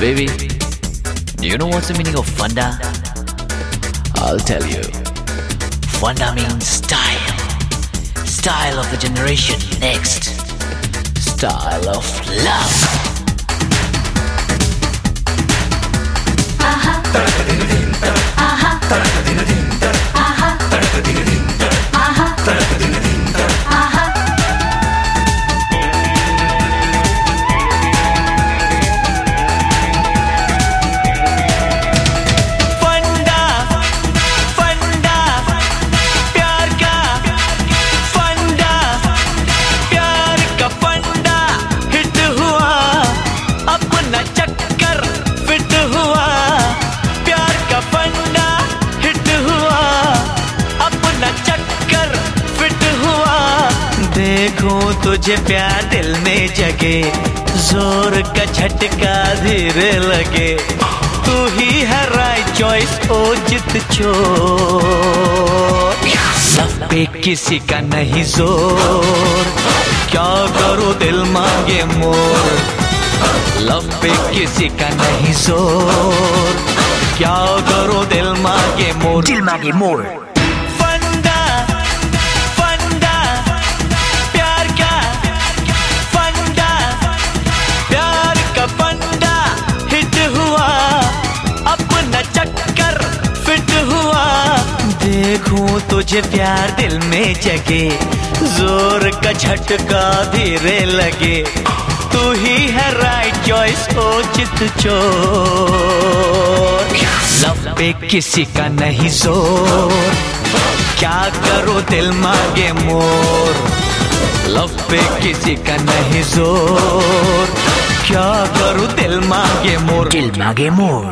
baby, do you know what's the meaning of Funda? I'll tell you. Funda means style. Style of the generation next. Style of love. Aha. Aha. Aha. Aha. देखूं तुझे प्यार दिल में जगे, जोर का झटका धीरे लगे, तू ही है राइट चॉइस ओ जित चोर। लव पे किसी का नहीं जोर, क्या करूं दिल मांगे मोर। लव पे किसी का नहीं जोर, क्या करूं दिल मांगे मोर। दिल मांगे मोर। देखूं तुझे प्यार दिल में जगे, जोर का झटका धीरे लगे, तू ही है राइट चॉइस ओ चित चोर। लव पे किसी का नहीं जोर, क्या करो दिल मांगे मोर। लव पे किसी का नहीं जोर, क्या करूं दिल मांगे मोर। दिल मांगे मोर।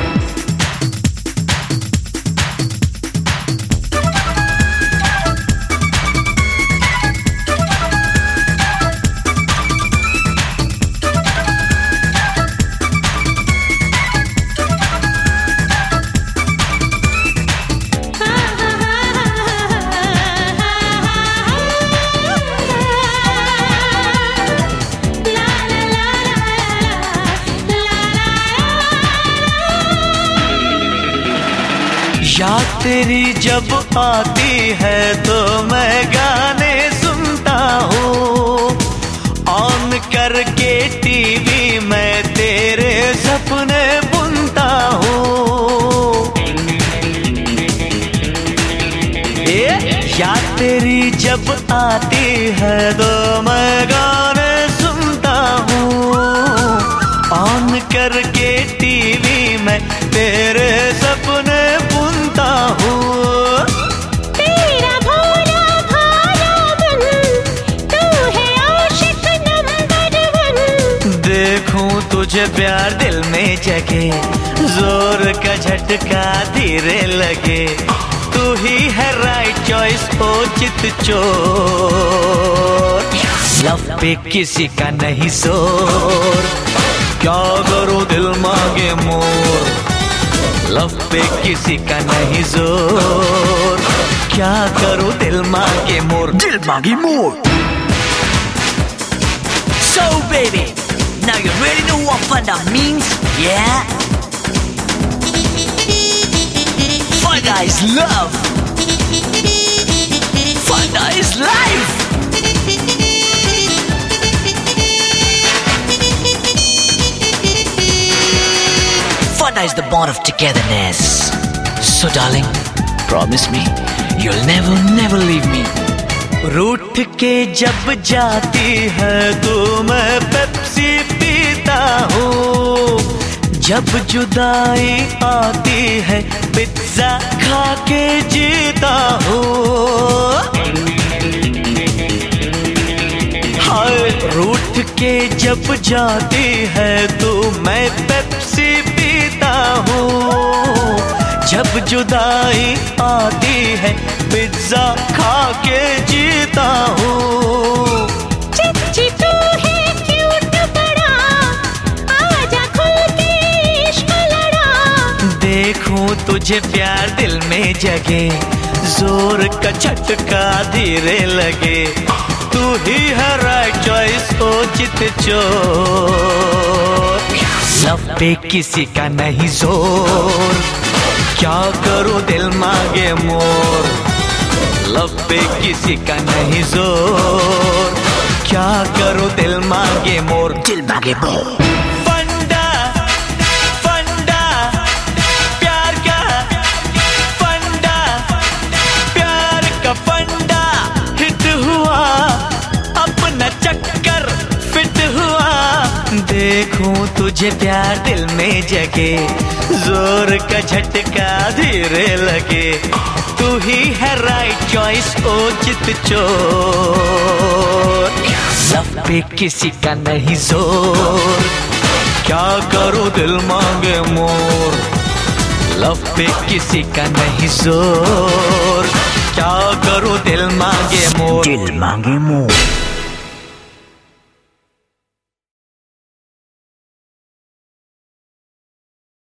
याद तेरी जब आती है तो मैं गाने सुनता हूँ, ऑन करके टीवी मैं तेरे सपने बुनता हूँ। याद तेरी जब आती है तो मैं गाने सुनता हूँ, ऑन करके टीवी मैं तेरे सपने बुनता हूँ। तेरा भोला भाला मन, तू है आशिक नंबर 1। देखूं तुझे प्यार दिल में जगे, जोर का झटका धीरे लगे, तू ही है राइट चॉइस ओ चित चोर। लव पे किसी का नहीं जोर, क्या करूं दिल मांगे मोर। लव पे किसी का नहीं जोर, क्या करूं दिल मांगे मोर। दिल मांगे मोर। So baby, now you really know what Funda means, yeah? Funda is love. Funda is life. Funda is the bond of togetherness. So darling, promise me you'll never, never leave me. रूठ के जब जाती है तो मैं Pepsi पीता हूँ, जब जुदाई आती है पिज्जा खा के जीता हूँ। हाय रूठ के जब जाती है तो मैं पेप्सी पीता हूँ, जब जुदाई आती है पिज्जा खा के जीता हूँ। चिच्ची तू है क्यूट बड़ा, आजा खुल के इश्क लड़ा। देखूं तुझे प्यार दिल में जगे, जोर का झटका धीरे लगे, तू ही है राइट चॉइस ओ चित चोर। लव पे किसी का नहीं जोर, क्या करूं दिल मांगे मोर। लव पे किसी का नहीं जोर, क्या करूं दिल मांगे मोर। दिल मांगे मोर। फंडा फंडा प्यार का फंडा, प्यार का फंडा हिट हुआ, अपना चक्कर फिट हुआ। देखूं तुझे प्यार दिल में जगे, जोर का झटका धीरे लगे। तू ही है राइट चॉइस ओ चित चोर। लव पे किसी का नहीं जोर, क्या करूं दिल मांगे मोर। लव पे किसी का नहीं जोर, क्या करूं दिल मांगे मोर। दिल मांगे मोर।